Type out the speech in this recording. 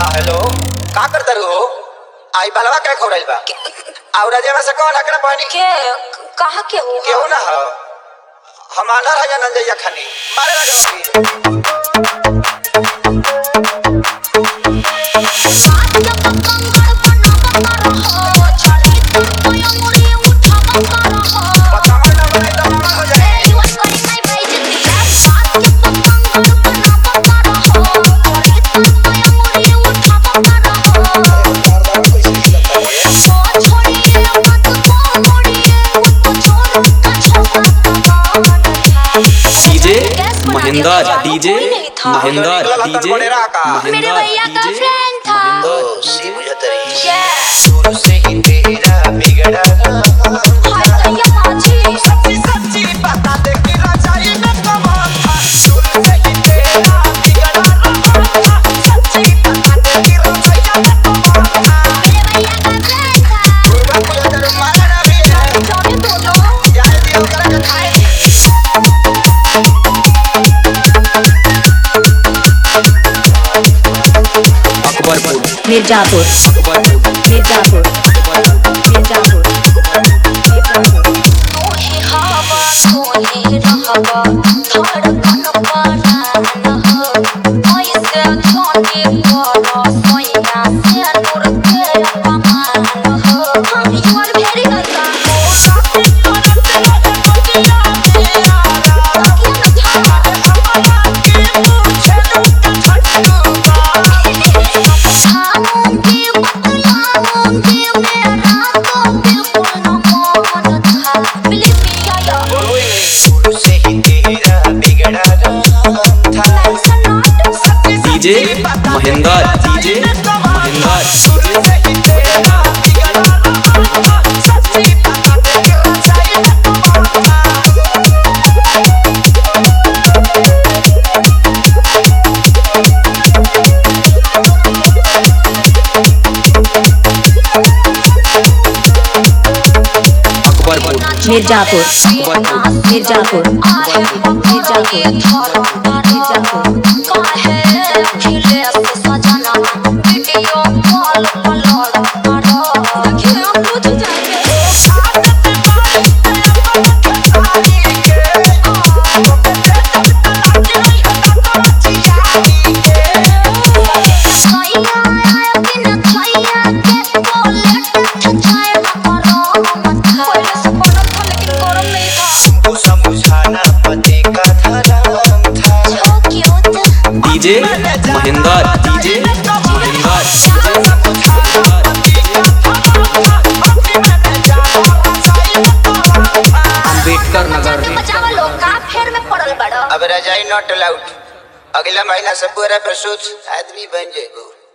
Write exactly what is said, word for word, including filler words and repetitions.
हाँ हेलो का करता रहो आई बलवा क्या खोरल बा और राजा में से कौन हकड़ा पानी के कहा के हो क्यों ना हो हम आना राजा नंजैया खानी मारे लगा महेंद्र डीजे महेंद्र डीजे मेरे भैया का फ्रेंड था सी मुझे तेरी शुरू से ही तेरा बिगड़ा हाय भैया माची सच्ची सच्ची बता दे कि रजाई में कमाल था शुरू से ही तेरा बिगड़ा सच्ची बता दे कि रजाई में कमाल था मेरे भैया का फ्रेंड था पूरा पूरा तेरे मारा भी है जाने बोलो यार दिल करा के खाए मिर्जापुर मिर्जापुर मिर्जापुर तोहे हवा तोहे रहवा धड़कन पाना न ऐसे जाने वाला सोया से नूर के अमान हम यू आर वेरी गंदा DJ Mahendra DJ Mahendra Mirzapur Mirzapur Mirzapur Mirzapur DJ Mahendra DJ Mahendra Ambedkar Nagar अब रजाई नॉट अलाउड अगला महीना से पूरा प्रसूत आदमी बन जाएगा।